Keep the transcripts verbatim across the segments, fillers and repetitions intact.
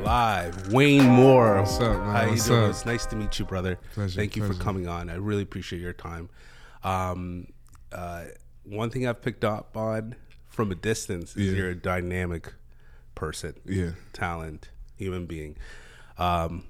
live. Wayne Moore. What's up, man? How you What's doing? up? It's nice to meet you, brother. Pleasure, Thank you pleasure. for coming on. I really appreciate your time. Um, uh, one thing I've picked up on from a distance is Yeah. you're a dynamic person, Yeah. talent, human being. Um,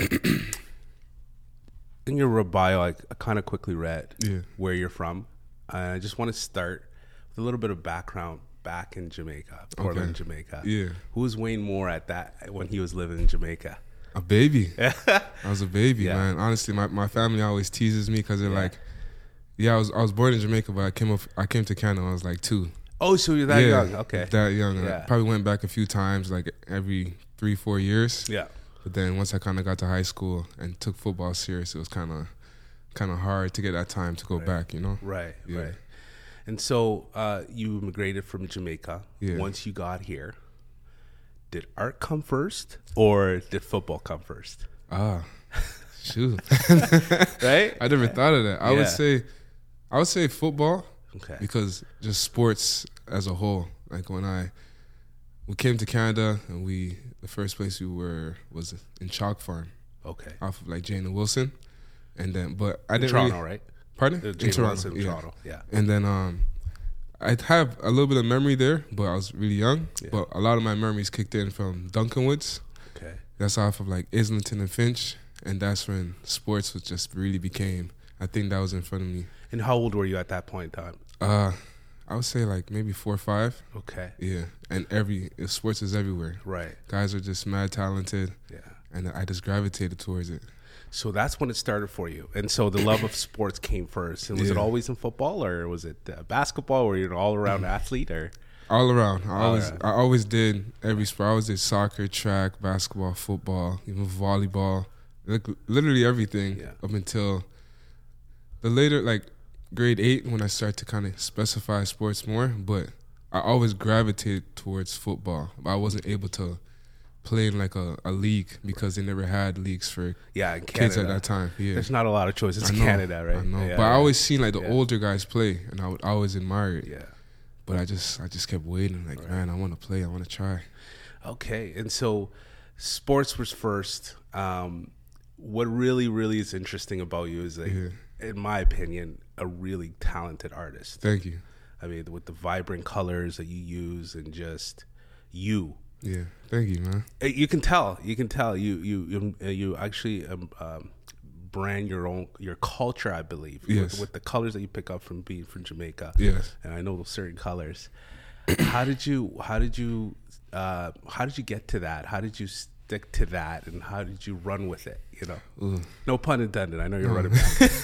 in your bio, I, I kind of quickly read Yeah. where you're from. Uh, I just want to start with a little bit of background back in Jamaica, Portland, Okay. Jamaica. Yeah. Who was Wayne Moore at that when he was living in Jamaica? A baby. I was a baby, Yeah. man. Honestly, my, my family always teases me because they're Yeah. like, yeah, I was I was born in Jamaica, but I came up I came to Canada when I was like two. Oh, so you're that yeah, young? Okay. That young. And Yeah. I probably went back a few times, like every three, four years. Yeah. But then once I kind of got to high school and took football serious, it was kind of kind of hard to get that time to go Right. back, you know? Right. Yeah. Right. And so uh, you immigrated from Jamaica. Yeah. Once you got here, did art come first or did football come first? Ah, shoot. Right? I never thought of that. I Yeah. would say, I would say football. Okay. Because just sports as a whole, like when I we came to Canada and we the first place we were was in Chalk Farm Okay. off of like Jane and Wilson, and then but I In didn't Toronto, really, right? pardon Uh, in Jane Toronto, Wilson, yeah. Toronto. Yeah. And then um, I have a little bit of memory there, but I was really young. Yeah. But a lot of my memories kicked in from Duncan Woods. Okay. That's off of like Islington and Finch, and that's when sports was just really became. I think that was in front of me. And how old were you at that point in time? Uh, I would say like maybe four or five. Okay. Yeah, and every sports is everywhere. Right. Guys are just mad talented, Yeah. and I just gravitated towards it. So that's when it started for you. And so the love of sports came first. And was it Yeah. always in football or was it uh, basketball? Were you an all-around athlete or? All around, I All always, around. I always did every sport. I always did soccer, track, basketball, football, even volleyball, like literally everything Yeah. up until the later, like grade eight, when I started to kind of specify sports more. But I always gravitated towards football. But I wasn't able to play in like a, a league because they never had leagues for Yeah, in Canada. kids at that time. Yeah. There's not a lot of choices I in know, Canada, right? I know, Yeah, but I yeah. always seen like the Yeah. older guys play, and I would always admire it. Yeah. But I just, I just kept waiting. Like, Right. man, I want to play. I want to try. Okay, and so sports was first. Um, what really, really is interesting about you is, like, Yeah. in my opinion, a really talented artist. Thank you. I mean, with the vibrant colors that you use and just you. Yeah, thank you, man. Uh, You can tell. You can tell. You you you, uh, you actually um, um, brand your own your culture, I believe. Yes. With, with the colors that you pick up from being from Jamaica. Yes. And I know those certain colors. how did you? How did you? Uh, how did you get to that? How did you stick to that? And how did you run with it? You know, Ooh. no pun intended. I know you're No. running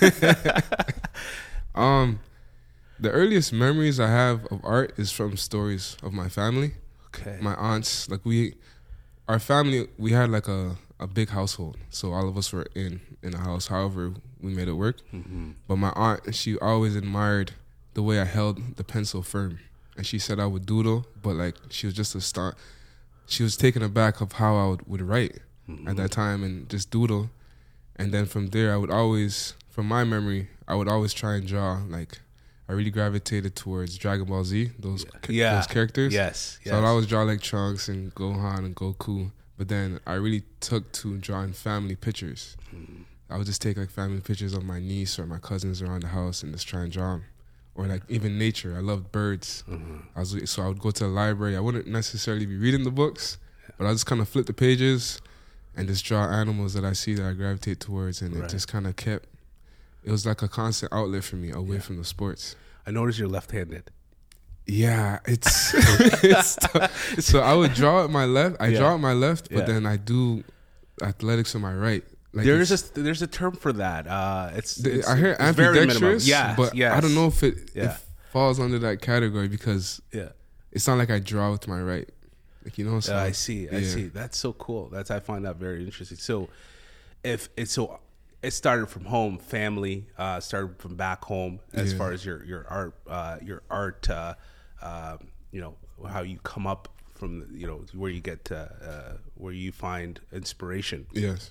back. Um, the earliest memories I have of art is from stories of my family. Okay. My aunts, like we, our family, we had like a, a big household. So all of us were in, in a house. However, we made it work. Mm-hmm. But my aunt, she always admired the way I held the pencil firm. And she said I would doodle, but like she was just a start. She was taken aback of how I would, would write Mm-hmm. at that time and just doodle. And then from there, I would always, from my memory, I would always try and draw. Like I really gravitated towards Dragon Ball Z, those ca- Yeah. those characters. Yes. So I'd yes. always draw like Trunks and Gohan and Goku. But then I really took to drawing family pictures. Mm-hmm. I would just take like family pictures of my niece or my cousins around the house and just try and draw them. Or like even nature. I loved birds. Mm-hmm. I was so I would go to the library. I wouldn't necessarily be reading the books, but I just kind of flip the pages and just draw animals that I see that I gravitate towards, and Right. it just kind of kept. It was like a constant outlet for me away Yeah. from the sports. I noticed you're left-handed. Yeah, it's, it's tough. So I would draw with my left. I Yeah. draw with my left, but Yeah. then I do athletics with my right. Like There's it's- a there's a term for that. Uh, it's, the- it's I hear it's very minimum. ambidextrous, Yeah, but yes. I don't know if it, Yeah. it falls under that category because Yeah. it's not like I draw with my right. Like, you know, so Yeah, I see. I yeah. see. That's so cool. That's I find that very interesting. So, if it's so, it started from home, family. Uh, started from back home as Yeah. far as your your art, uh, your art. Uh, um, you know how you come up from. the- You know where you get uh, uh, where you find inspiration. Yes.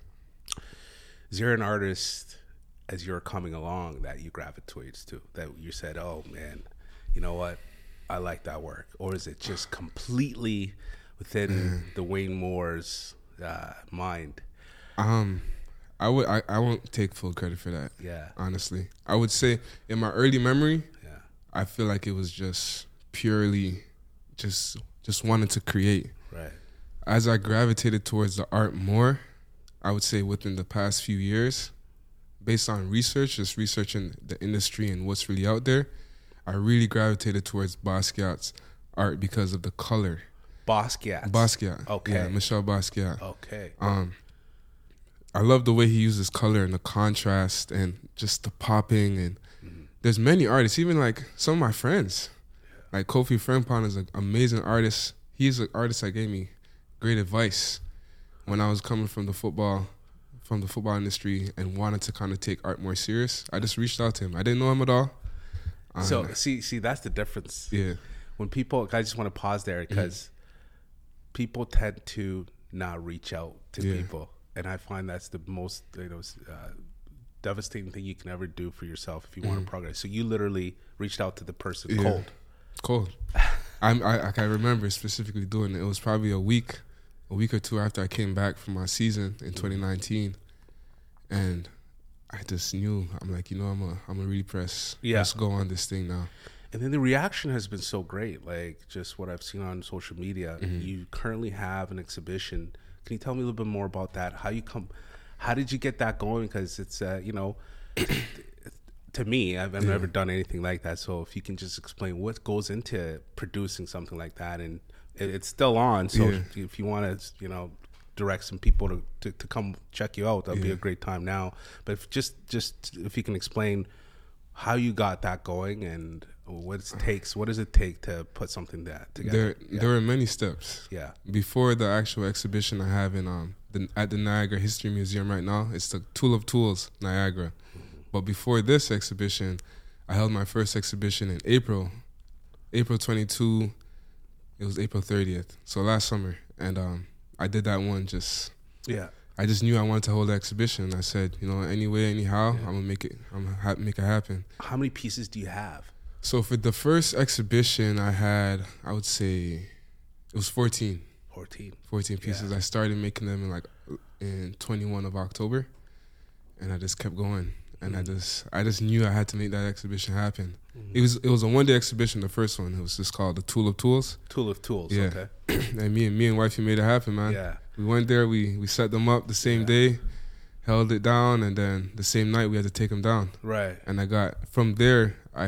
Is there an artist as you're coming along that you gravitate to that you said, "Oh man, you know what, I like that work," or is it just completely within the Wayne Moore's uh, mind? Um, I would I, I won't take full credit for that. Yeah. Honestly, I would say in my early memory, Yeah. I feel like it was just purely, just just wanting to create. Right. As I gravitated towards the art more, I would say within the past few years, based on research, just researching the industry and what's really out there, I really gravitated towards Basquiat's art because of the color. Basquiat. Basquiat. Okay. Yeah, Michel Basquiat. Okay. Um, I love the way he uses color and the contrast and just the popping. And mm-hmm. there's many artists, even like some of my friends. Yeah. Like Kofi Frimpong is an amazing artist. He's an artist that gave me great advice when I was coming from the football, from the football industry and wanted to kind of take art more serious. I just reached out to him. I didn't know him at all. Um, So see, see, that's the difference. Yeah. When people, I just want to pause there because mm-hmm. people tend to not reach out to Yeah. people, and I find that's the most, you know, uh, devastating thing you can ever do for yourself if you mm-hmm. want to progress. So you literally reached out to the person Yeah. cold. Cold. I'm, I I can remember specifically doing it. It was probably a week, a week or two after I came back from my season in twenty nineteen, and I just knew. I'm like, you know, I'm a I'm a really press. Yeah. Let's go on this thing now. And then the reaction has been so great. Like just what I've seen on social media. Mm-hmm. You currently have an exhibition. Can you tell me a little bit more about that? How you come? How did you get that going? Because it's uh, you know. To me, I've, I've Yeah. never done anything like that. So if you can just explain what goes into producing something like that, and it, it's still on. So Yeah. if, if you want to, you know, direct some people to, to, to come check you out, that'd be Yeah. a great time now. But if just just if you can explain how you got that going and what it takes, what does it take to put something that together? There yeah. there were many steps. yeah. Before the actual exhibition I have in um the, at the Niagara History Museum right now, it's the Tool of Tools Niagara. But before this exhibition, I held my first exhibition in April, April twenty-second. It was April thirtieth, so last summer, and um, I did that one. Just Yeah. I just knew I wanted to hold the exhibition. I said, you know, anyway, anyhow, Yeah. I'm gonna make it. I'm gonna ha- make it happen. How many pieces do you have? So for the first exhibition, I had, I would say, it was fourteen. Fourteen. fourteen pieces. Yeah. I started making them in like in twenty-first of October, and I just kept going. And mm-hmm. I just I just knew I had to make that exhibition happen. Mm-hmm. It was it was a one day exhibition. The first one, it was just called the Tool of Tools. Tool of Tools. Yeah. Okay. And me and me and wifey made it happen, man. Yeah. We went there. We we set them up the same Yeah. day, held it down, and then the same night we had to take them down. Right. And I got from there. I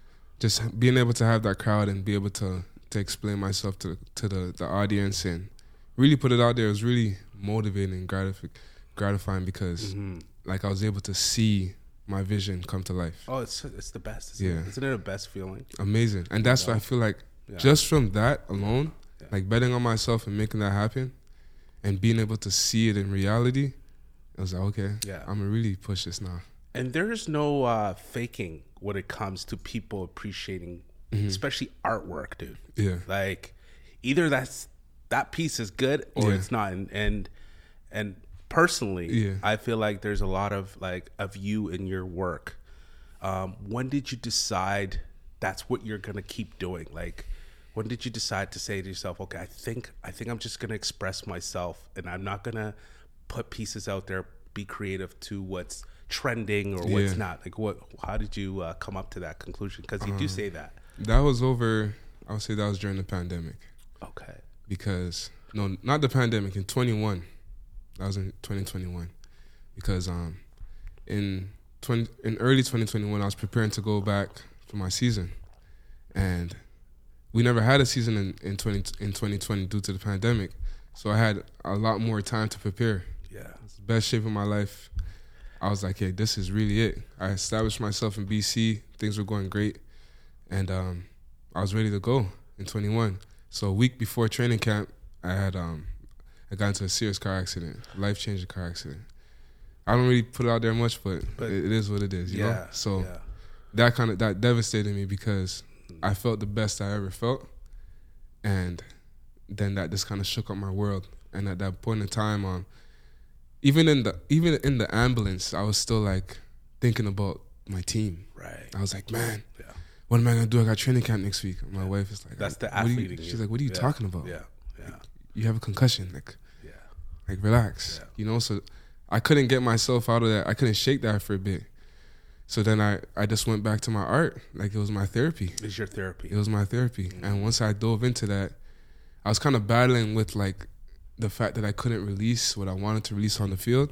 just being able to have that crowd and be able to to explain myself to to the, the audience and really put it out there was really motivating and gratif- gratifying because Mm-hmm. like I was able to see my vision come to life. Oh, it's it's the best. Isn't Yeah. it? Isn't it the best feeling? Amazing. And that's Yeah. why I feel like Yeah. just from that alone, Yeah. like betting on myself and making that happen and being able to see it in reality, I was like, okay, Yeah. I'm gonna really push this now. And there's no uh, faking when it comes to people appreciating, Mm-hmm. especially artwork, dude. Yeah. Like, either that's that piece is good or Yeah. it's not. And and, and personally, Yeah. I feel like there's a lot of like of you in your work. Um, when did you decide that's what you're gonna keep doing? Like, when did you decide to say to yourself, okay, I think I think I'm just gonna express myself, and I'm not gonna put pieces out there, be creative to what's trending or what's Yeah. not. Like, what? How did you uh, come up to that conclusion? Because you do say that. That was over, I would say that was during the pandemic. Okay. Because, no, not the pandemic, in twenty-one. That was in twenty twenty-one. Because um, in twenty in early twenty twenty-one, I was preparing to go back for my season. And we never had a season in, in, twenty, in twenty twenty due to the pandemic. So I had a lot more time to prepare. Yeah. It's the best shape of my life. I was like, hey, this is really it. I established myself in B C. Things were going great. And um, I was ready to go in twenty-one. So a week before training camp, I had um, I got into a serious car accident, life-changing car accident. I don't really put it out there much, but, But it, it is what it is, you yeah, know? So yeah. that kind of, that devastated me because I felt the best I ever felt. And then that just kind of shook up my world. And at that point in time, um, even in the even in the ambulance, I was still like thinking about my team. Right. I was like, man, Yeah. what am I gonna do? I got training camp next week. And my Yeah. wife is like, That's the "What are you-" athlete in you. She's like, what are you Yeah. talking about? Yeah. Yeah. You have a concussion. Like, Yeah. Like, relax. Yeah. You know, so I couldn't get myself out of that. I couldn't shake that for a bit. So then I, I just went back to my art. Like, it was my therapy. It's your therapy. It was my therapy. Mm-hmm. And once I dove into that, I was kind of battling with, like, the fact that I couldn't release what I wanted to release on the field.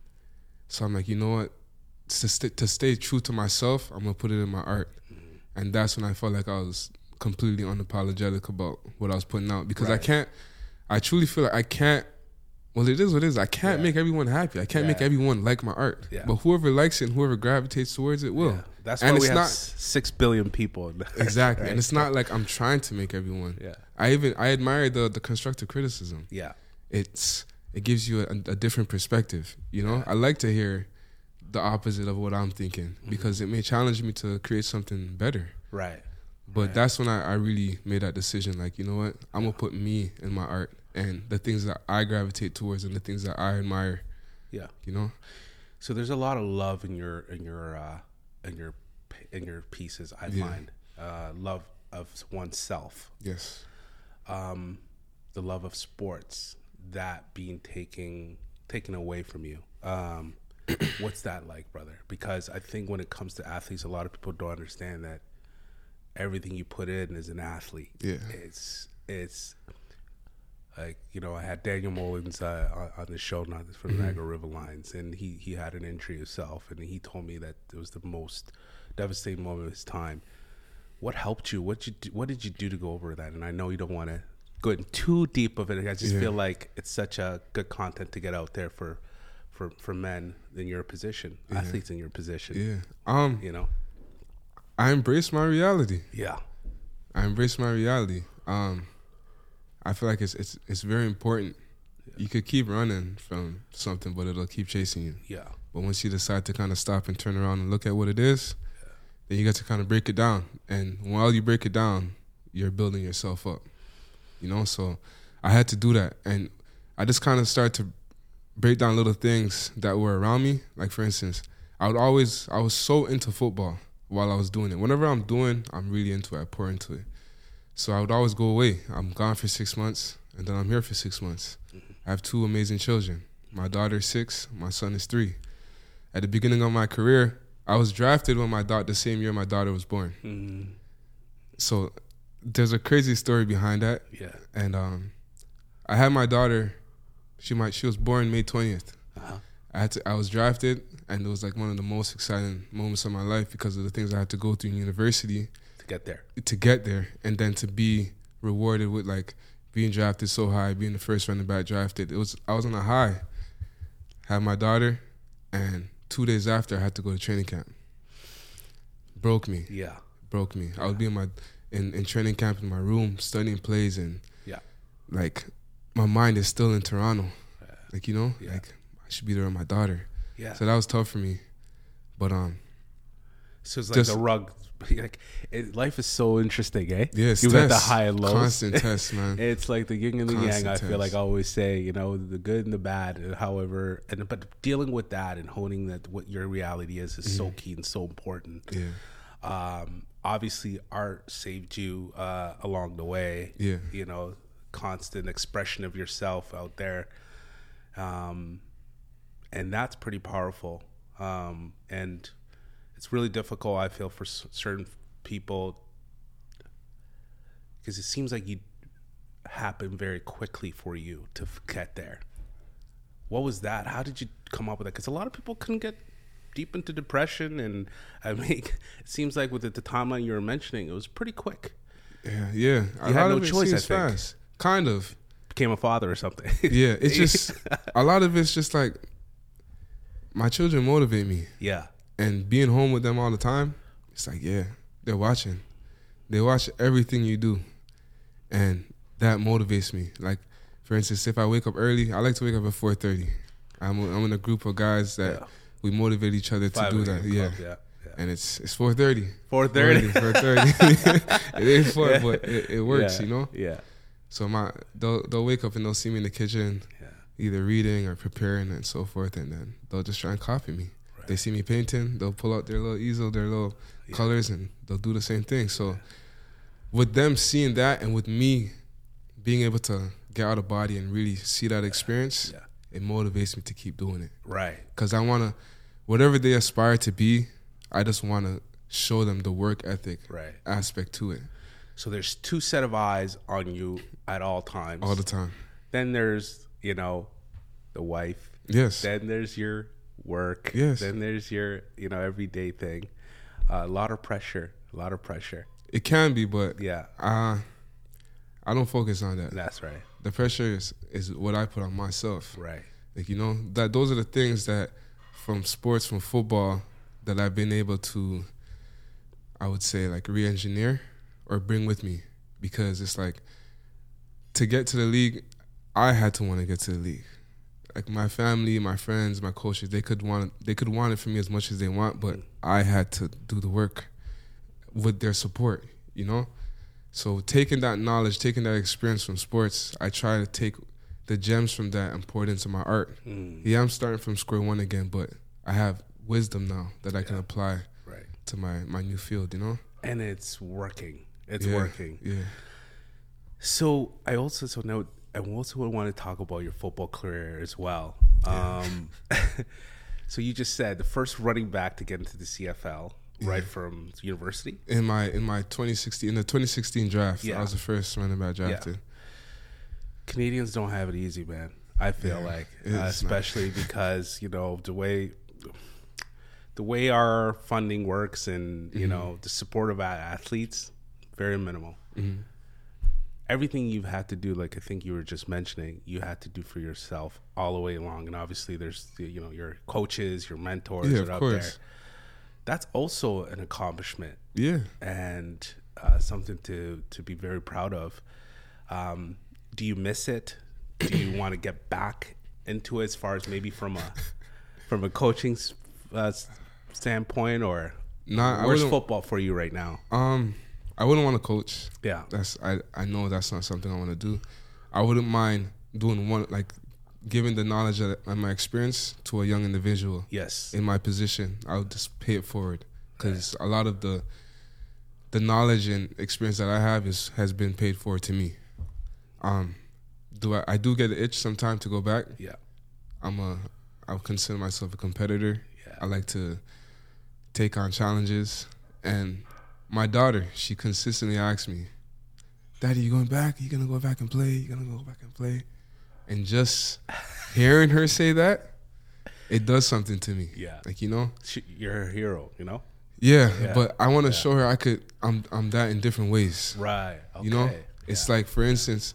So I'm like, you know what? To, st- to stay true to myself, I'm going to put it in my art. Mm-hmm. And that's when I felt like I was completely unapologetic about what I was putting out. Because right. I can't, I truly feel like I can't, well, it is what it is. I can't yeah. make everyone happy. I can't yeah. make everyone like my art. Yeah. But whoever likes it and whoever gravitates towards it will. Yeah. That's and why it's we have not, six billion people. Exactly. Right? And it's not like I'm trying to make everyone. Yeah. I even, I admire the, the constructive criticism. Yeah. It's, it gives you a, a different perspective. You know, yeah. I like to hear the opposite of what I'm thinking mm-hmm. because it may challenge me to create something better. Right. But right. that's when I, I really made that decision. Like, you know what? I'm going to put me in my art and the things that I gravitate towards and the things that I admire. Yeah. You know? So there's a lot of love in your, in your, uh, in your, in your pieces, I yeah. find. Uh, love of oneself. Yes. Um, the love of sports, that being taken, taken away from you. Um, what's that like, brother? Because I think when it comes to athletes, a lot of people don't understand that everything you put in as an athlete. Yeah. It's it's like, you know, I had Daniel Mullins uh, on, on the show, not from mm-hmm. Niagara River Lions, and he, he had an injury himself, and he told me that it was the most devastating moment of his time. What helped you? What you do, what did you do to go over that? And I know you don't want to go in too deep of it. I just yeah. feel like it's such a good content to get out there for for, for men in your position, yeah. athletes in your position. Yeah. Um. You know. I embrace my reality. Yeah. I embrace my reality. Um, I feel like it's it's it's very important. Yeah. You could keep running from something, but it'll keep chasing you. Yeah. But once you decide to kind of stop and turn around and look at what it is, yeah. then you got to kind of break it down. And while you break it down, you're building yourself up. You know, so I had to do that. And I just kind of started to break down little things that were around me. Like, for instance, I would always, I was so into football while I was doing it. Whenever I'm doing, I'm really into it. I pour into it. So I would always go away. I'm gone for six months, and then I'm here for six months. Mm-hmm. I have two amazing children. My daughter is six. My son is three. At the beginning of my career, I was drafted when my daughter, the same year my daughter was born. Mm-hmm. So there's a crazy story behind that. Yeah. And um, I had my daughter. She might. She was born May twentieth. Uh-huh. I had to. I was drafted, and it was like one of the most exciting moments of my life because of the things I had to go through in university to get there. To get there, and then to be rewarded with like being drafted so high, being the first running back drafted. It was. I was on a high. Had my daughter, and two days after, I had to go to training camp. Broke me. Yeah. Broke me. Yeah. I would be in my in, in training camp in my room studying plays, and yeah, like my mind is still in Toronto. Yeah. Like, you know, yeah. like I should be there with my daughter. Yeah. So that was tough for me, but um. So it's like just, the rug. Like it, life is so interesting, eh? Yeah, you got the high and lows. Constant test, man. It's like the yin and the Constant yang. I test. feel like I always say, you know, the good and the bad. And however, and but dealing with that and honing that what your reality is is mm-hmm. so key and so important. Yeah. Um. Obviously, art saved you uh, along the way. Yeah. You know, constant expression of yourself out there. Um, and that's pretty powerful. Um, and it's really difficult, I feel, for s- certain people because it seems like you happen very quickly for you to f- get there. What was that? How did you come up with that? Because a lot of people couldn't get deep into depression, and I mean, it seems like with the, the timeline you were mentioning, it was pretty quick. Yeah, yeah. You had no choice, I think. Fast. Kind of. Became a father or something. Yeah, it's just, a lot of it's just like, my children motivate me. Yeah. And being home with them all the time, it's like, yeah, they're watching. They watch everything you do. And that motivates me. Like, for instance, if I wake up early, I like to wake up at four thirty. I'm, I'm in a group of guys that... Yeah. We motivate each other to Five do that, yeah. Club, yeah, yeah. And it's it's four thirty. Four thirty. Four thirty. It ain't fun, yeah. but it, it works, yeah. you know. Yeah. So my they'll they'll wake up and they'll see me in the kitchen, yeah. either reading or preparing and so forth, and then they'll just try and copy me. Right. They see me painting, they'll pull out their little easel, their little yeah. colors, and they'll do the same thing. So, yeah. with them seeing that, and with me being able to get out of body and really see that experience, yeah. it motivates me to keep doing it. Right. Because I want to, whatever they aspire to be, I just want to show them the work ethic Right. aspect to it. So there's two set of eyes on you at all times. All the time. Then there's, you know, the wife. Yes. Then there's your work. Yes. Then there's your, you know, everyday thing. Uh, a lot of pressure. A lot of pressure. It can be, but Yeah. uh, I don't focus on that. That's right. The pressure is, is what I put on myself. Right. Like, you know, that those are the things that from sports, from football, that I've been able to, I would say, like re-engineer or bring with me. Because it's like, to get to the league, I had to want to get to the league. Like my family, my friends, my coaches, they could want they could want it for me as much as they want, but I had to do the work with their support, you know? So taking that knowledge, taking that experience from sports, I try to take the gems from that and pour it into my art. Mm. Yeah, I'm starting from square one again, but I have wisdom now that I can Yeah. apply Right. to my, my new field, you know? And it's working. It's Yeah, working. Yeah. So I also so know I also want to talk about your football career as well. Yeah. Um, so you just said the first running back to get into the C F L, right Yeah. from university. In my in my twenty sixteen in the twenty sixteen draft, Yeah. I was the first running back drafted. Canadians don't have it easy, man. I feel Yeah, like, it's uh, not. especially because you know the way the way our funding works, and you Mhm. know the support of our athletes, very minimal. Mhm. Everything you've had to do, like I think you were just mentioning, you had to do for yourself all the way along. And obviously there's, the, you know, your coaches, your mentors Yeah, are of up course. there. That's also an accomplishment Yeah. and uh, something to, to be very proud of. Um, do you miss it? Do you want to get back into it as far as maybe from a, from a coaching uh, standpoint, or Nah, I where's wouldn't- football for you right now? Um, I wouldn't want to coach. Yeah. That's I, I know that's not something I want to do. I wouldn't mind doing one, like giving the knowledge and my experience to a young individual Yes. in my position. I would just pay it forward, because a lot of the the knowledge and experience that I have is has been paid forward to me. Um, do I, I do get an itch sometimes to go back. Yeah. I'm a I would consider myself a competitor. Yeah. I like to take on challenges, and my daughter, she consistently asks me, "Daddy, you going back? You gonna go back and play? You gonna go back and play?" And just hearing her say that, it does something to me. Yeah. Like, you know? She, you're her hero, you know? Yeah, Yeah. but I want to Yeah. show her I could. I'm I'm that in different ways. Right. Okay. You know, it's like, for instance,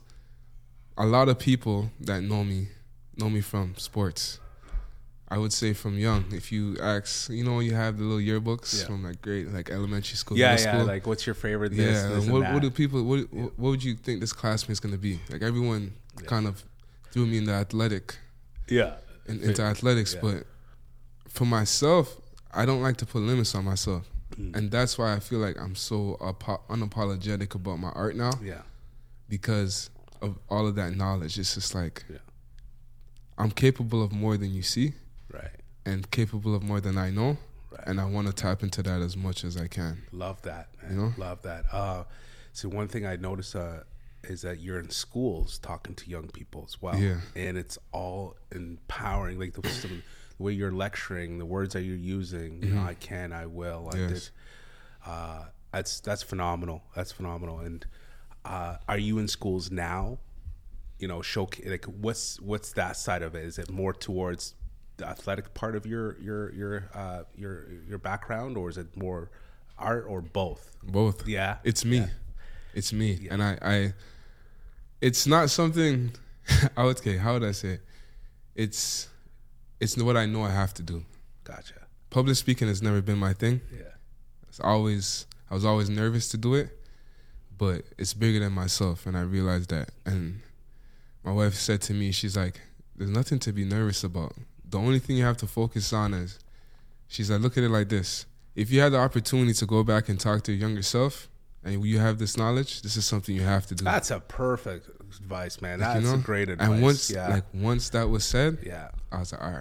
a lot of people that know me know me from sports. I would say from young. If you ask, you know, you have the little yearbooks Yeah. from like grade, like elementary school, yeah, middle yeah. school. Like, what's your favorite? This, yeah, this, and and what, that. what do people? What what would you think this classmate's gonna be? Like, everyone Yeah. kind of threw me in the athletic, Yeah. in, into athletics, Yeah. but for myself, I don't like to put limits on myself, Mm. and that's why I feel like I'm so apo- unapologetic about my art now, Yeah. because of all of that knowledge. It's just like, Yeah. I'm capable of more than you see, Right. and capable of more than I know, Right. and I want to tap into that as much as I can. Love that. Man. You know? Love that. Uh, so one thing I noticed uh, is that you're in schools talking to young people as well. Yeah. And it's all empowering. Like the, some, the way you're lecturing, the words that you're using. You know, Mhm. I can, I will, I Yes. did. Uh, that's that's phenomenal. That's phenomenal. And uh, are you in schools now? You know, show like what's what's that side of it? Is it more towards the athletic part of your your your uh, your your background, or is it more art, or both? Both. Yeah, It's me. Yeah. It's me. Yeah. And I, I it's not something I would okay, how would I say it? It's it's what I know I have to do. Gotcha. Public speaking has never been my thing. Yeah, It's always I was always nervous to do it, but it's bigger than myself, and I realized that. And my wife said to me, she's like, "There's nothing to be nervous about. The only thing you have to focus on is," she's like, "look at it like this. If you had the opportunity to go back and talk to your younger self, and you have this knowledge, this is something you have to do." that's a perfect advice, man. Like, That's you know? a great advice. And once, yeah, like once that was said, yeah, I was like, all right,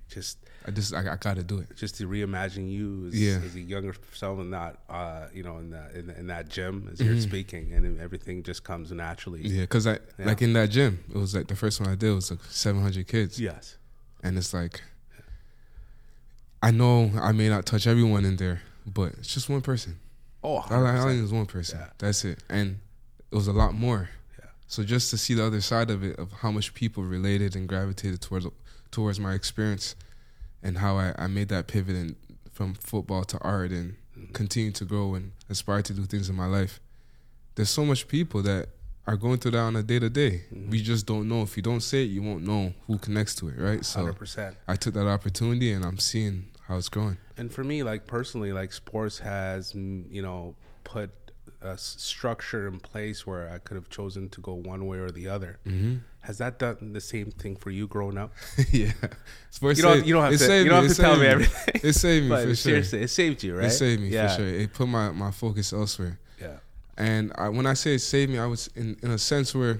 just I just I, I got to do it. just to reimagine you as, Yeah. as a younger self and not, uh, you know, in that in, in that gym as Mm-hmm. you're speaking, and then everything just comes naturally. Yeah, because I Yeah. like in that gym, it was like the first one I did was like seven hundred kids, Yes. and it's like I know I may not touch everyone in there, but it's just one person. Oh, All I, all I need is one person. Yeah. That's it, and it was a lot more. Yeah. So just to see the other side of it, of how much people related and gravitated towards towards my experience, and how I, I made that pivot in, from football to art and Mm-hmm. continue to grow and aspire to do things in my life. There's so much people that are going through that on a day to day. We just don't know. If you don't say it, you won't know who connects to it, right? So one hundred percent. I took that opportunity, and I'm seeing how it's growing. And for me, like personally, like sports has, mm, you know, put a s- structure in place where I could have chosen to go one way or the other. Mm-hmm. Has that done the same thing for you growing up? Yeah, sports You don't, saved- you don't have it to, saved you don't me, have it to tell saved me everything. It saved me But for sure. seriously, it saved you, right? It saved me yeah. for sure. It put my, my focus elsewhere. Yeah. And I, when I say it saved me, I was in, in a sense where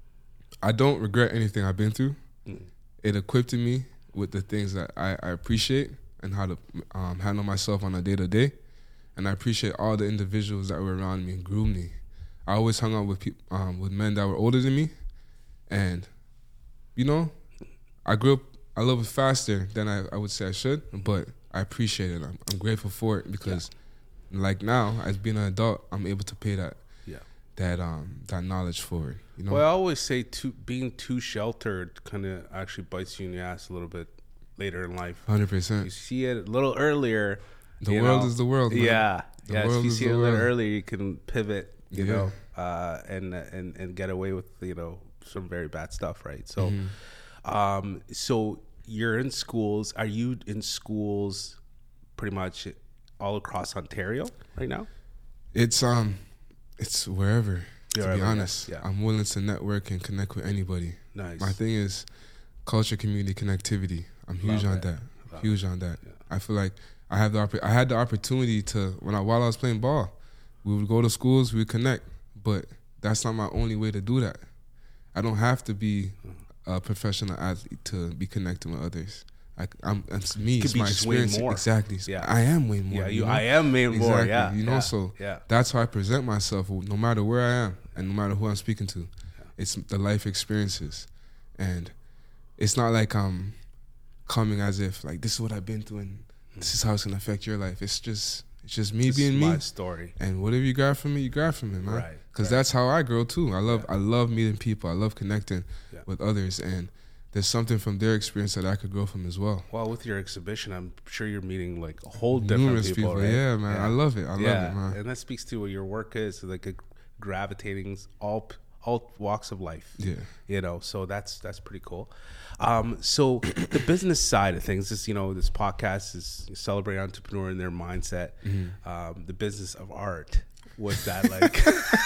I don't regret anything I've been through. Mm. It equipped me with the things that I, I appreciate and how to um, handle myself on a day to day. And I appreciate all the individuals that were around me and groomed me. I always hung out with peop um, with men that were older than me, and you know, I grew up a little bit faster than I, I would say I should, but I appreciate it. I'm, I'm grateful for it because, like now, as being an adult, I'm able to pay that Yeah. that um that knowledge forward. You know, Well, I always say too, being too sheltered kind of actually bites you in the ass a little bit later in life. hundred You percent. see it a little earlier. The you world know. is the world. Man. Yeah. The Yeah. If world you is see the it a little world. earlier, you can pivot, you Yeah. know, uh, and, and, and get away with, you know, some very bad stuff, right? So, Mm-hmm. um, so you're in schools. Are you in schools pretty much all across Ontario right now? It's um, it's wherever. To Wherever, be yeah, honest, yeah. I'm willing to network and connect with anybody. Nice. My thing is culture, community, connectivity. I'm huge Love on it. that. Love Huge on that. Yeah. I feel like I have the oppor- I had the opportunity to when I while I was playing ball, we would go to schools, we would connect, but that's not my only way to do that. I don't have to be a professional athlete to be connecting with others. I, I'm it's me. You could It's be my just way experience. more. Exactly. Yeah. I am way more. Yeah, you. know? I am made more. Exactly. Yeah, You know, yeah, so yeah. that's how I present myself, no matter where I am and no matter who I'm speaking to. It's the life experiences, and it's not like I'm coming as if like this is what I've been through and this is how it's gonna affect your life. It's just it's just me This being is me, my story. and whatever you grab from me, you grab from me, man. Right, Because right. that's how I grow too. I love I love meeting people. I love connecting Yeah. with others, and there's something from their experience that I could grow from as well. Well, with your exhibition, I'm sure you're meeting like a whole different Numerous people, people, right? yeah, man. I love it. I yeah. love it, man. And that speaks to what your work is, like a gravitating all all walks of life. Yeah. You know, so that's that's pretty cool. Um, so the business side of things is, you know, this podcast is celebrating entrepreneur and their mindset. Mm-hmm. Um, the business of art. Was that like?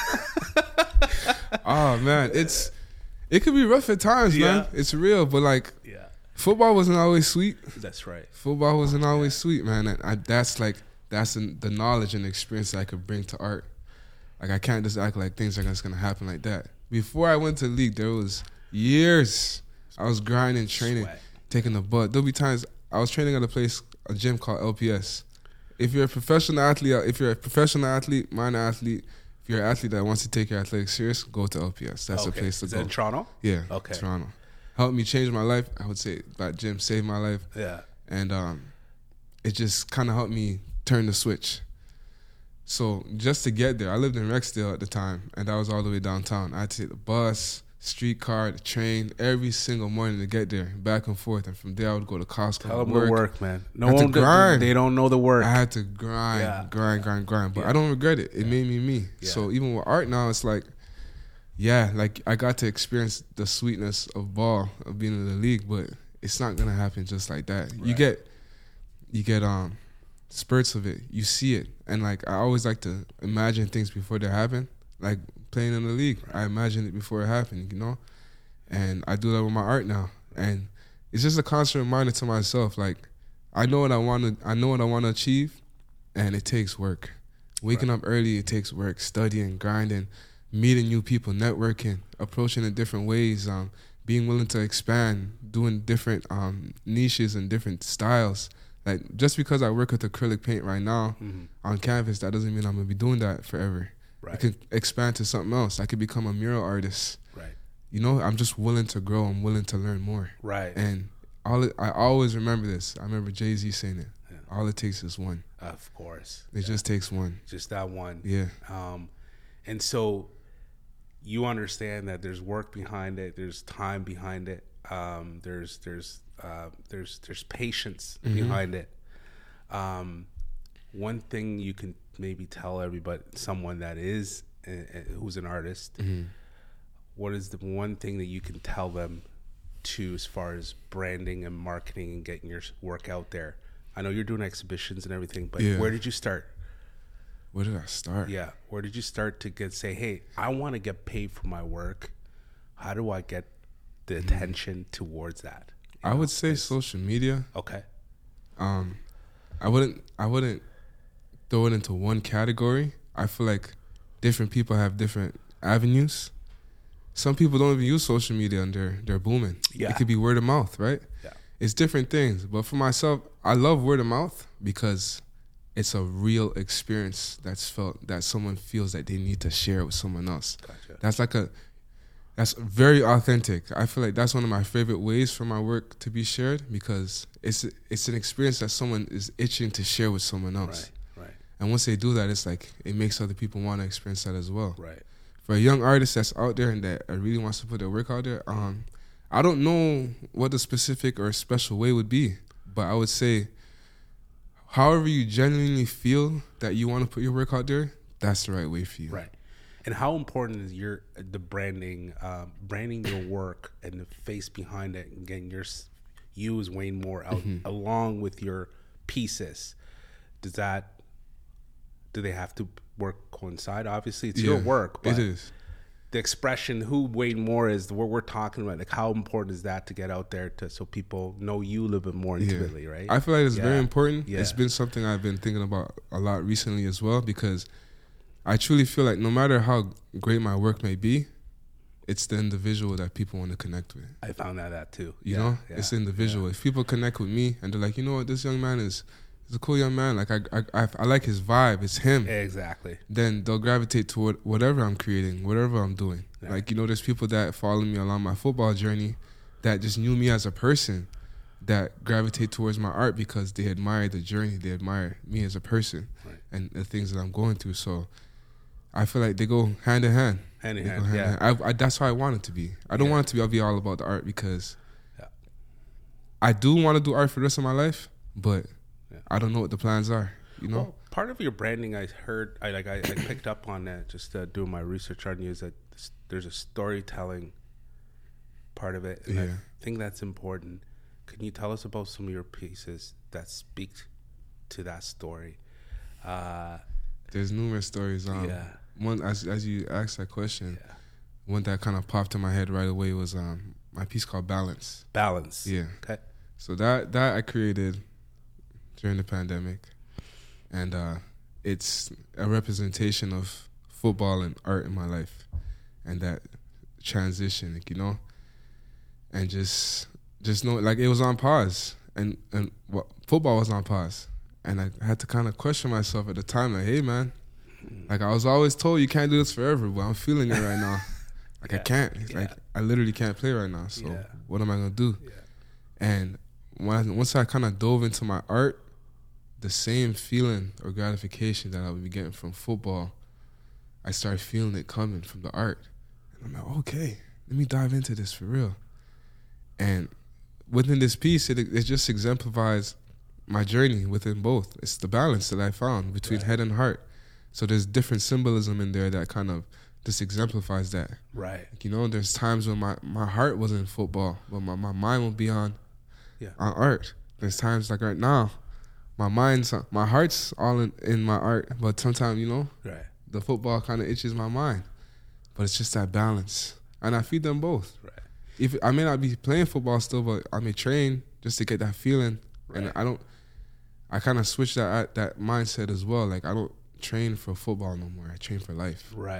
Oh man, it's it could be rough at times, Yeah. man. It's real, but like Yeah, football wasn't always sweet. that's right. Football wasn't always sweet, man. And I, that's like that's the, the knowledge and experience that I could bring to art. Like I can't just act like things are just gonna happen like that. Before I went to the league, there was years I was grinding, training, Sweat. taking the butt. There'll be times I was training at a place, a gym called L P S. If you're a professional athlete, if you're a professional athlete, minor athlete, if you're an athlete that wants to take your athletics serious, go to L P S. That's Okay. the place to Is go. that in Toronto? Yeah, Okay. Toronto. Helped me change my life. I would say that gym saved my life. Yeah. And um, it just kind of helped me turn the switch. So just to get there, I lived in Rexdale at the time, and that was all the way downtown. I had to take the bus, streetcar, the train, every single morning to get there, back and forth. And from there, I would go to Costco. Tell them work. the work, man. No Had to one, grind. they don't know the work. I had to grind, Yeah. grind, grind, grind. But Yeah. I don't regret it. It made me me. Yeah. So even with art now, it's like, yeah, like I got to experience the sweetness of ball, of being in the league, but it's not gonna happen just like that. You Right. get, you get um, spurts of it. You see it, and like I always like to imagine things before they happen. Like playing in the league, I imagine it before it happened. You know, and I do that with my art now, and it's just a constant reminder to myself, like I know what I want to, I know what I want to achieve, and it takes work. Waking Right. up early, it takes work. Studying, grinding, meeting new people, networking, approaching in different ways, um, being willing to expand, doing different um, niches and different styles. Like, just because I work with acrylic paint right now mm-hmm. on canvas, that doesn't mean I'm going to be doing that forever. Right. I could expand to something else. I could become a mural artist. Right. You know, I'm just willing to grow. I'm willing to learn more. Right. And all it, I always remember this. I remember Jay-Z saying it. Yeah. All it takes is one. Of course. It yeah. just takes one. Just that one. Yeah. Um, and so you understand that there's work behind it. There's time behind it. Um, there's there's uh, there's there's patience mm-hmm. behind it. Um, one thing you can maybe tell everybody, someone that is uh, who's an artist, mm-hmm. what is the one thing that you can tell them to as far as branding and marketing and getting your work out there? I know you're doing exhibitions and everything, but yeah. where did you start? Where did I start? Yeah, where did you start to get say, hey, I want to get paid for my work. How do I get the mm-hmm. attention towards that? You I know, would say social media. Okay. Um, I wouldn't. I wouldn't throw it into one category. I feel like different people have different avenues. Some people don't even use social media and they're they're booming. Yeah. It could be word of mouth, right? Yeah. It's different things. But for myself, I love word of mouth because it's a real experience that's felt that someone feels that they need to share with someone else. Gotcha. That's like a that's very authentic. I feel like that's one of my favorite ways for my work to be shared because it's it's an experience that someone is itching to share with someone else. Right, right. And once they do that, it's like it makes other people want to experience that as well. Right. For a young artist that's out there and that really wants to put their work out there, um, I don't know what the specific or special way would be, but I would say however you genuinely feel that you want to put your work out there, that's the right way for you. Right. And how important is your the branding, um, branding your work and the face behind it, and getting your you as Wayne Moore out mm-hmm. along with your pieces? Does that do they have to work coincide? Obviously, it's yeah, your work, but it is. The expression who Wayne Moore is, what we're talking about, like how important is that to get out there to so people know you a little bit more intimately, yeah. right? I feel like it's yeah. very important. Yeah. It's been something I've been thinking about a lot recently as well because I truly feel like no matter how great my work may be, it's the individual that people want to connect with. I found that out too. You yeah, know, yeah, it's the individual. Yeah. If people connect with me and they're like, you know what, this young man is, he's a cool young man. Like I, I, I, I like his vibe. It's him. Exactly. Then they'll gravitate toward whatever I'm creating, whatever I'm doing. Yeah. Like you know, there's people that follow me along my football journey, that just knew me as a person, that gravitate towards my art because they admire the journey, they admire me as a person, right. and the things that I'm going through. So I feel like they go hand in hand. Hand in they hand, hand yeah. in hand. I, I, that's how I want it to be. I don't yeah. want it to be, I'll be all about the art because yeah. I do want to do art for the rest of my life, but yeah. I don't know what the plans are, you know? Well, part of your branding, I heard, I like, I, I picked up on that just uh, doing my research on you, is that there's a storytelling part of it, and yeah. I think that's important. Can you tell us about some of your pieces that speak to that story? Uh, There's numerous stories. Um, yeah. One, as as you asked that question, yeah. one that kind of popped in my head right away was um my piece called Balance. Balance. Yeah. Okay. So that that I created during the pandemic, and uh, it's a representation of football and art in my life, and that transition, like, you know, and just just know like it was on pause, and and well, football was on pause, and I had to kind of question myself at the time, like, hey man, like I was always told you can't do this forever, but I'm feeling it right now. Like yeah. I can't. Yeah. Like I literally can't play right now. So yeah. what am I gonna do? Yeah. And when I, once I kind of dove into my art, the same feeling or gratification that I would be getting from football, I started feeling it coming from the art. And I'm like, okay, let me dive into this for real. And within this piece, it it just exemplifies my journey within both. It's the balance that I found between right. head and heart. So there's different symbolism in there that kind of just exemplifies that. Right. You know, there's times when my, my heart was in football, but my, my mind will be on yeah. on art. There's times like right now, my mind's, my heart's all in, in my art, but sometimes, you know, right. the football kind of itches my mind. But it's just that balance. And I feed them both. Right. If I may not be playing football still, but I may train just to get that feeling. Right. And I don't, I kind of switch that that mindset as well. Like I don't train for football no more. I train for life. Right.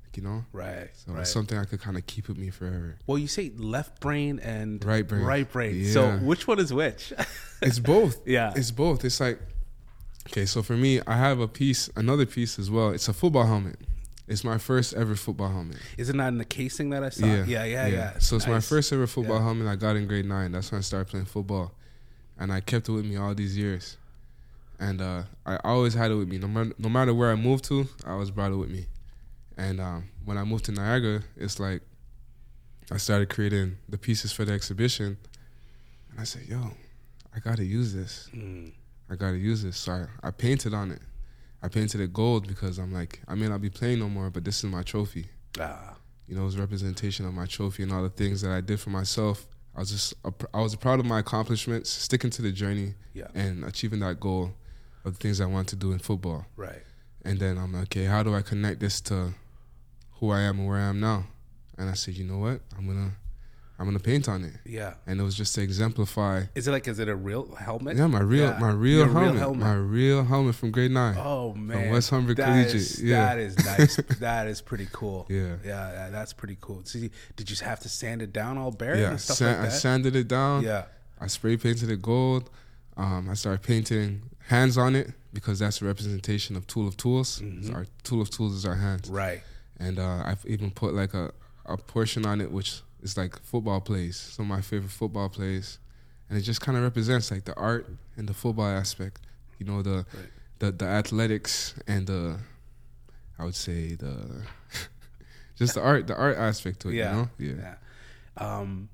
you know. Right. So right. it's something I could kind of keep with me forever. Well, you say left brain and Right brain. Right brain. Yeah. So which one is which? It's both. Yeah. It's both. It's like, okay, so for me, I have a piece, another piece as well. It's a football helmet. It's my first ever football helmet. Isn't that in the casing that I saw? Yeah, yeah, yeah. yeah. So it's Nice. my first ever football Yeah. helmet I got in grade nine. That's when I started playing football. And I kept it with me all these years. And uh, I always had it with me. No matter, no matter where I moved to, I always brought it with me. And um, when I moved to Niagara, it's like I started creating the pieces for the exhibition. And I said, yo, I got to use this. Mm. I got to use this. So I, I painted on it. I painted it gold because I'm like, I may not be playing no more, but this is my trophy. Ah. You know, it was a representation of my trophy and all the things that I did for myself. I was just, I was proud of my accomplishments, sticking to the journey, Yeah. and achieving that goal of the things I want to do in football. Right. And then I'm like, okay, how do I connect this to who I am and where I am now? And I said, you know what? I'm gonna, I'm gonna paint on it. Yeah. And it was just to exemplify. Is it like, is it a real helmet? Yeah, my real, Yeah. my real Your real helmet, helmet. my real helmet from grade nine. Oh man, From West Humber That Collegiate. is- Yeah. That is nice. That is pretty cool. Yeah. yeah, yeah, that's pretty cool. See, did you have to sand it down all bare Yeah, and stuff san- like I that? sanded it down. Yeah, I spray painted it gold. Um, I started painting hands on it because that's a representation of Tool of Tools. Mhm. So our Tool of Tools is our hands. right. And uh, I've even put like a, a portion on it which is like football plays, some of my favorite football plays. And it just kind of represents like the art and the football aspect. You know, the Right. the, the athletics and the, I would say the, just the art, the art aspect to it, Yeah, you know? yeah. Um,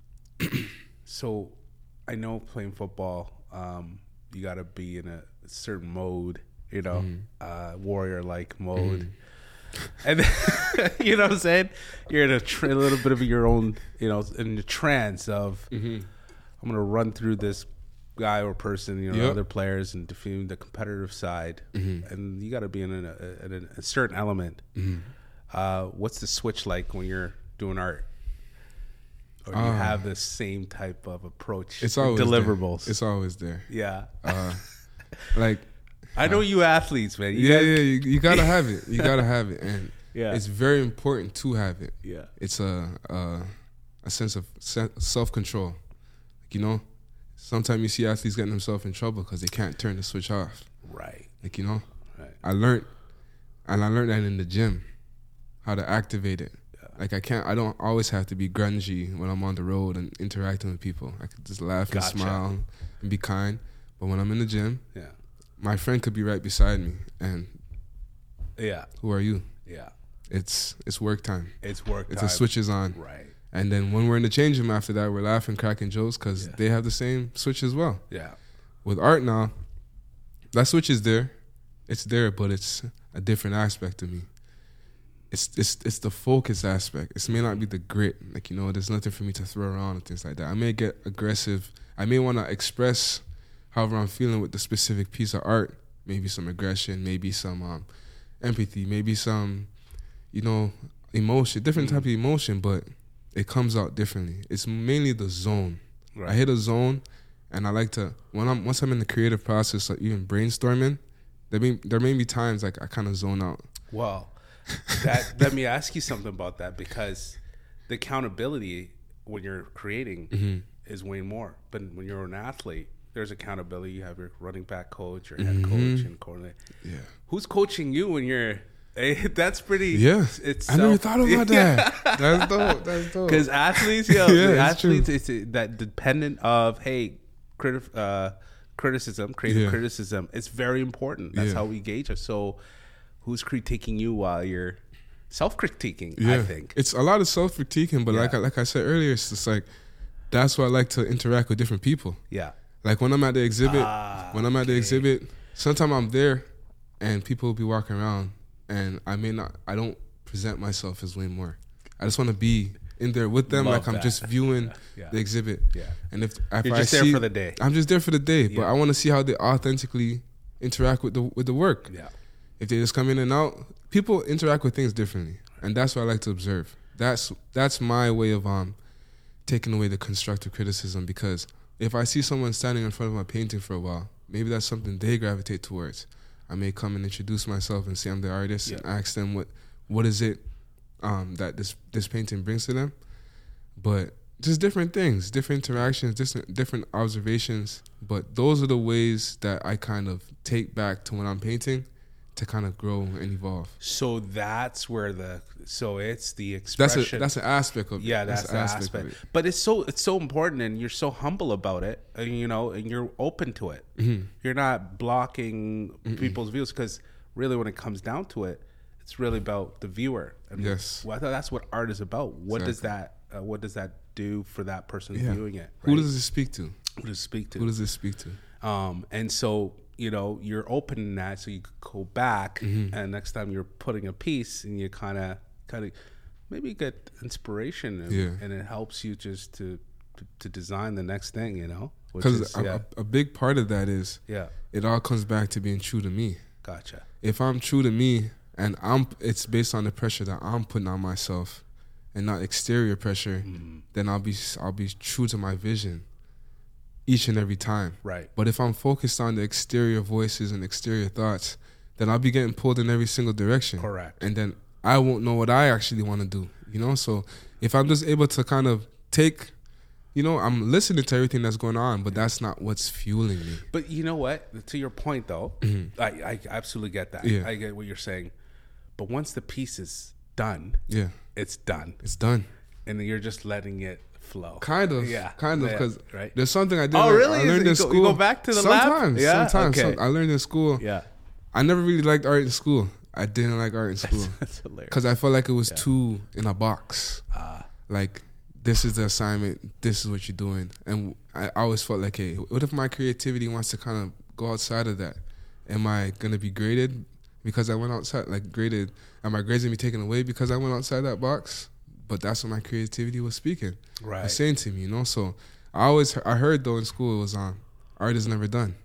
so I know playing football, um, you got to be in a certain mode, you know, Mhm. uh, warrior-like mode. Mhm. And then, you know what I'm saying? You're in a, tr- a little bit of your own, you know, in the trance of, Mm-hmm. I'm going to run through this guy or person, you know, Yep. other players and defeat the competitive side. Mhm. And you got to be in a, in a, a certain element. Mm-hmm. Uh, what's the switch like when you're doing art? Or do you Ah. have the same type of approach? It's with always deliverables. There. It's always there. yeah. Uh, like I know you athletes, man. You yeah, guys- yeah, you, you gotta have it. You gotta have it, and Yeah. it's very important to have it. Yeah. It's a a, a sense of self control. Like, you know, sometimes you see athletes getting themselves in trouble because they can't turn the switch off. Right. Like, you know, Right. I learned, and I learned that in the gym, how to activate it. Yeah. Like I can't, I don't always have to be grungy when I'm on the road and interacting with people. I could just laugh Gotcha. and smile and be kind. But when I'm in the gym, Yeah. my friend could be right beside me, and Yeah. who are you? Yeah. It's it's work time. It's work It's time. a switches on, Right. and then when we're in the change room after that, we're laughing, cracking jokes because Yeah. they have the same switch as well. Yeah. With art now, that switch is there, it's there, but it's a different aspect of me. It's it's it's the focus aspect. It may not be the grit, like, you know. There's nothing for me to throw around and things like that. I may get aggressive. I may want to express however I'm feeling with the specific piece of art. Maybe some aggression, maybe some um, empathy, maybe some, you know, emotion, different type of emotion, but it comes out differently. It's mainly the zone. Right. I hit a zone, and I like to when I'm once I'm in the creative process, like even brainstorming. There may there may be times like I kind of zone out. Well, that let me ask you something about that, because the accountability when you're creating Mm-hmm. is way more. But when you're an athlete, there's accountability. You have your running back coach, your head Mhm. coach, and coordinator. Yeah. Who's coaching you when you're? Eh, that's pretty. Yeah, It's I never self- thought about that. That's dope. That's dope. Because athletes, yo, Yeah, the it's true. athletes, it's uh, that dependent of hey, criti- uh, criticism, creative Yeah. criticism. It's very important. That's Yeah. how we gauge it. So, who's critiquing you while you're self-critiquing? yeah, I think. it's a lot of self critiquing, but like Yeah. I, like I said earlier, it's just like that's why I like to interact with different people. Yeah. Like when I'm at the exhibit, Ah, when I'm at the okay. exhibit, sometimes I'm there, and people will be walking around, and I may not, I don't present myself as Wayne Moore. I just want to be in there with them, Love like I'm that. just viewing Yeah. the exhibit. Yeah. And if, if You're I just see, there for the day. I'm just there for the day, but Yeah. I want to see how they authentically interact with the with the work. Yeah. If they just come in and out, people interact with things differently, and that's what I like to observe. That's that's my way of um taking away the constructive criticism, because if I see someone standing in front of my painting for a while, maybe that's something they gravitate towards. I may come and introduce myself and say I'm the artist, Yeah. and ask them what what is it um, that this this painting brings to them, but just different things, different interactions, different different observations. But those are the ways that I kind of take back to when I'm painting to kind of grow and evolve. So that's where the so it's the That's expression. a that's an aspect of it. Yeah, that's, the aspect. aspect of it. But it's so it's so important, and you're so humble about it, and, you know, and you're open to it. Mm-hmm. You're not blocking Mm-mm. people's views, because really, when it comes down to it, it's really about the viewer. And yes, well, I thought that's what art is about. What exactly. does that uh, What does that do for that person yeah. viewing it? Right? Who Who does it speak to? Who does it speak to? Who does it speak to? Um, and so, you know, you're open in that, so you could go back, mm-hmm. and next time you're putting a piece, and you kind of, kind of, maybe get inspiration, and, yeah. and it helps you just to, to, to design the next thing, you know. Because a, yeah. a, a big part of that is, yeah, it all comes back to being true to me. Gotcha. If I'm true to me, and I'm, it's based on the pressure that I'm putting on myself, and not exterior pressure, mm-hmm. then I'll be, I'll be true to my vision each and every time. Right. But if I'm focused on the exterior voices and exterior thoughts, then I'll be getting pulled in every single direction. Correct. And then I won't know what I actually want to do, you know? So if I'm just able to kind of take, you know, I'm listening to everything that's going on, but that's not what's fueling me. But you know what? To your point, though, mm-hmm. I, I absolutely get that. Yeah. I get what you're saying. But once the piece is done, yeah, it's done. It's done. And then you're just letting it flow. Kind of. Yeah. Kind of. Because yeah, right? there's something I did. Oh, really? I learned in you school. Go, you go back to the sometimes, lab? Yeah. Sometimes. Okay. Some, I learned in school. Yeah. I never really liked art in school. I didn't like art in school. That's, that's hilarious. Because I felt like it was yeah. too in a box. Uh, like, this is the assignment. This is what you're doing. And I always felt like, hey, what if my creativity wants to kind of go outside of that? Am I going to be graded because I went outside? Like, graded, are my grades going to be taken away because I went outside that box? But that's what my creativity was speaking. Right. Was saying to me, you know? So I always, I heard though in school it was, um, art is never done.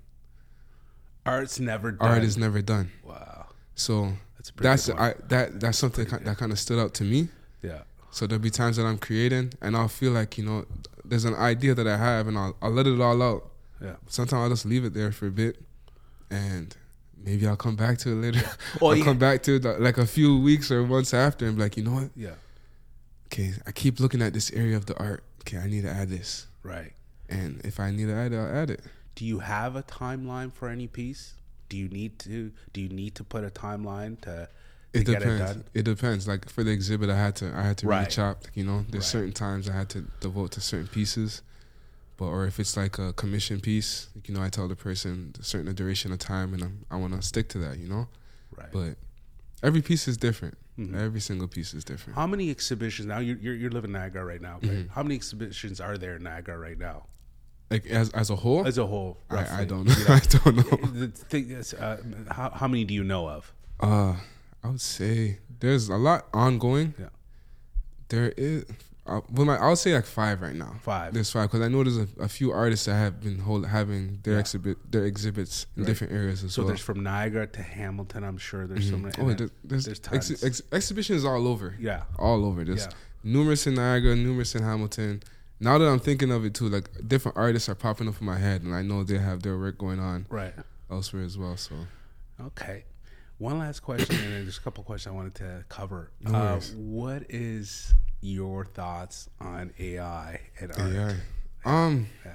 Art's never done. Art is never done. Wow. So that's that's I, that that's something pretty, that kind of stood out to me. Yeah. So there'll be times that I'm creating, and I'll feel like, you know, there's an idea that I have, and I'll I'll let it all out. Yeah. Sometimes I'll just leave it there for a bit, and maybe I'll come back to it later. Well, I'll yeah. come back to it like a few weeks or months after, and be like, you know what? Yeah. Okay, I keep looking at this area of the art. Okay, I need to add this. Right. And if I need to add it, I'll add it. Do you have a timeline for any piece? Do you need to? Do you need to put a timeline to? to It get depends. It, done? It depends. Like for the exhibit, I had to, I had to really Right. chop. You know, there's Right. certain times I had to devote to certain pieces, but or if it's like a commission piece, you know, I tell the person a certain duration of time, and I'm, I want to stick to that. You know, Right. but every piece is different. Mm-hmm. Every single piece is different. How many exhibitions now? You're you're, you're living in Niagara right now. Right? Mm-hmm. How many exhibitions are there in Niagara right now? Like as as a whole, As a whole, roughly, I, I don't know. You know? I don't know. The thing is, uh, how how many do you know of? Uh, I would say there's a lot ongoing. Yeah. There is. Uh, well, my, I would say like five right now. Five. There's five because I know there's a, a few artists that have been hold, having their Yeah. exhibit their exhibits in Right. different areas as So well. there's from Niagara to Hamilton. I'm sure there's Mhm. some. Oh, there, there's, there's ex, tons. ex, exhibitions all over. Yeah. All over. There's Yeah. numerous in Niagara, numerous in Hamilton. Now that I'm thinking of it too, like different artists are popping up in my head, and I know they have their work going on Right. elsewhere as well. So Okay. One last question, and then there's a couple questions I wanted to cover. No uh, worries. what is your thoughts on A I and art? A I. Um, Yeah.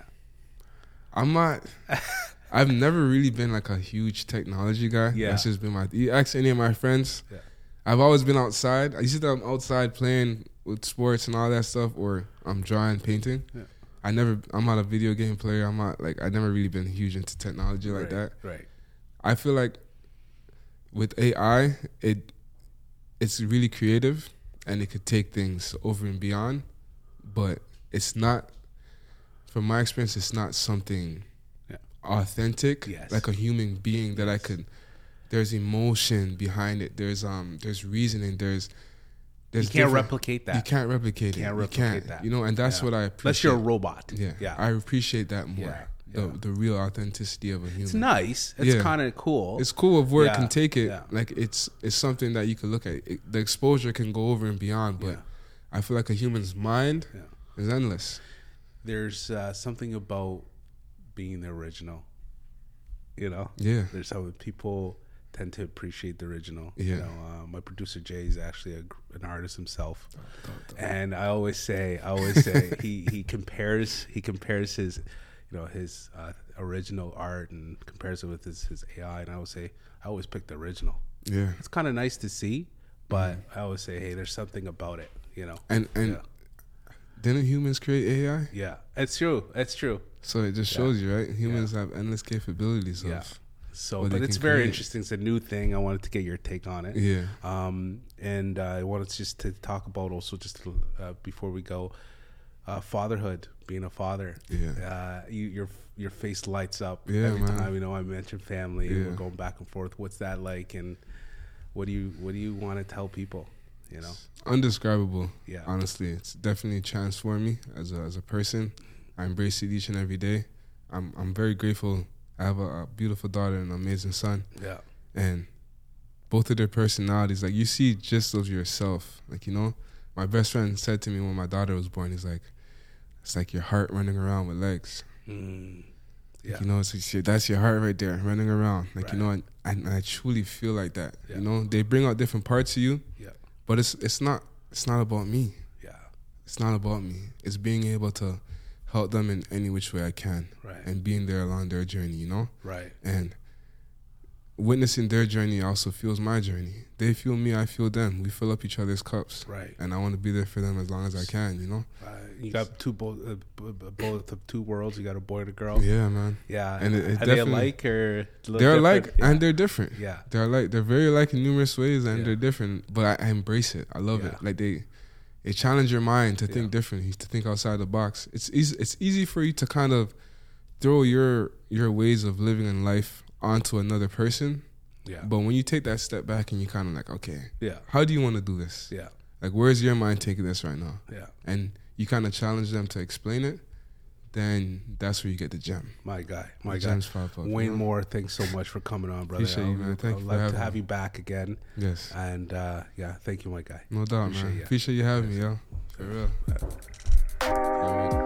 I'm not. I've never really been like a huge technology guy. Yeah. That's just been my. You ask any of my friends. Yeah. I've always been outside. I used to I'm outside playing with sports and all that stuff, or I'm drawing, painting. Yeah. I never. I'm not a video game player. I'm not like. I never really been huge into technology like right. that. Right. I feel like with A I, it it's really creative and it could take things over and beyond, but it's not. From my experience, it's not something Yeah. authentic, Yes. like a human being that I could. There's emotion behind it. There's um. There's reasoning. There's. There's You can't different- replicate that. You can't replicate it. Can't you replicate can't. that. You know, and that's Yeah. what I Unless appreciate. you're a robot. Yeah, Yeah. I appreciate that more. Yeah. The Yeah. the real authenticity of a human. It's nice. It's Yeah. kind of cool. It's cool of where Yeah, it can take it. yeah. Like it's it's something that you can look at. It, the exposure can go over and beyond, but Yeah. I feel like a human's mind Yeah. is endless. There's uh, something about being the original. You know, Yeah. there's some people tend to appreciate the original. Yeah. You know, uh, my producer Jay is actually a, an artist himself, and I always say, I always say, he he compares he compares his, you know, his uh, original art and compares it with his his A I, and I always say, I always pick the original. Yeah. It's kind of nice to see, but I always say, hey, there's something about it, you know. And and yeah. didn't humans create A I? Yeah, it's true. It's true. So it just Yeah. shows you, right? Humans Yeah. have endless capabilities Yeah. of So, what but they it's can very create. interesting. It's a new thing. I wanted to get your take on it. Yeah. Um, and uh, I wanted just to talk about also just uh, before we go, uh, fatherhood, being a father. Yeah. Uh, you, your your face lights up Yeah, every man. time. You know, I mentioned family. Yeah. We're going back and forth. What's that like? And what do you what do you want to tell people? You know. Undescribable. Yeah. Honestly, it's definitely transformed me as a as a person. I embrace it each and every day. I'm I'm very grateful. I have a, a beautiful daughter and an amazing son. Yeah. And both of their personalities, like you see just of yourself. Like, you know, my best friend said to me when my daughter was born, he's like, it's like your heart running around with legs. Mm. Yeah. Like, you know, it's like, shit, that's your heart right there running around. Like, Right. you know, and, and I truly feel like that. Yeah. You know, they bring out different parts of you, Yeah. but it's it's not it's not about me. Yeah. It's not about me. It's being able to help them in any which way I can. Right. And being there along their journey, you know? Right. And witnessing their journey also fuels my journey. They feel me, I feel them. We fill up each other's cups. Right. And I want to be there for them as long as I can, you know? Uh, you got two both uh, b- b- both of two worlds. You got a boy and a girl. Yeah, man. Yeah. And it- it Are they definitely- alike or a little They're different? alike Yeah. and they're different. Yeah. They're like they're very alike in numerous ways and Yeah. they're different. But I, I embrace it. I love Yeah. it. Like they they challenge your mind to think Yeah. differently, to think outside the box. It's easy it's easy for you to kind of throw your your ways of living in life onto another person. Yeah. But when you take that step back and you kind of like, okay, Yeah. how do you want to do this? Yeah. Like, where's your mind taking this right now? Yeah. And you kind of challenge them to explain it, then that's where you get the gem. My guy. My the guy. gems pop up. Wayne you know? Moore, thanks so much for coming on, brother. Appreciate you, man. I'd- Thank I'd you for love to having have me. you back again. Yes. And uh, yeah, thank you, my guy. No doubt, Appreciate man. ya. Appreciate you having me, yo. For real.